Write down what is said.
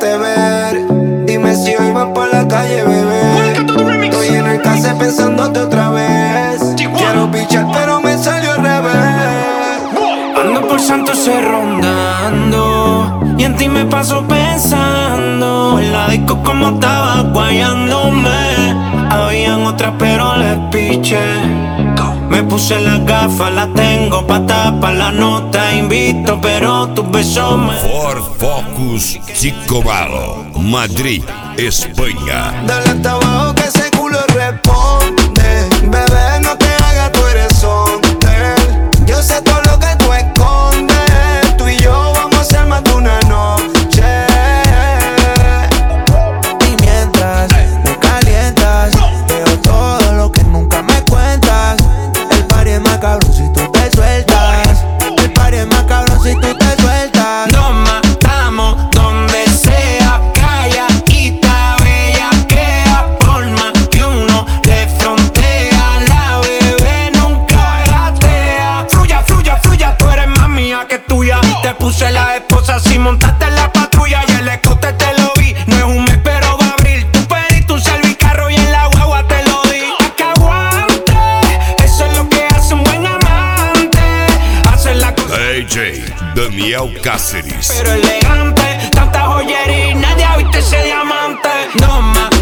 dejarte ver. Dime si hoy vas por la calle, bebé. Estoy en el case pensándote otra vez. Quiero pichar pero me salió al revés. Ando por Santurce rondando y en ti me paso pensando. En la disco como estaba guayándome. Habían otras pero les piché. Me puse las gafas, las tengo pa' tapar la nota. Invito pero tus besos me... Ford Focus Chico Malo, Madrid, España. Dale hasta abajo que ese culo responde. Bebé, no te hagas, tú eres hombre. Yo sé todo lo que tú escondes. Tú y yo vamos a hacer más de una noche. Y mientras me calientas, veo todo lo que nunca me cuentas. El party es más cabrón si tú te sueltas. El party es más cabrón si tú te sueltas. Nos matamos donde sea, calladita, bellaquea. Por más que uno le frontea, la bebé nunca gatea. Fluya, fluya, fluya, tú eres más mía que tuya. Te puse la esposa si montaste en la patrulla. Y el escote te lo vi, no es un mes pero va a abrir. Tú pediste un servicarro y en la guagua te lo di. Pa' que aguante, eso es lo que hace un buen amante. Hacer la cosa DJ Daniel Cáceres. pero elegante, tanta joyería y nadie ha visto ese diamante. No más,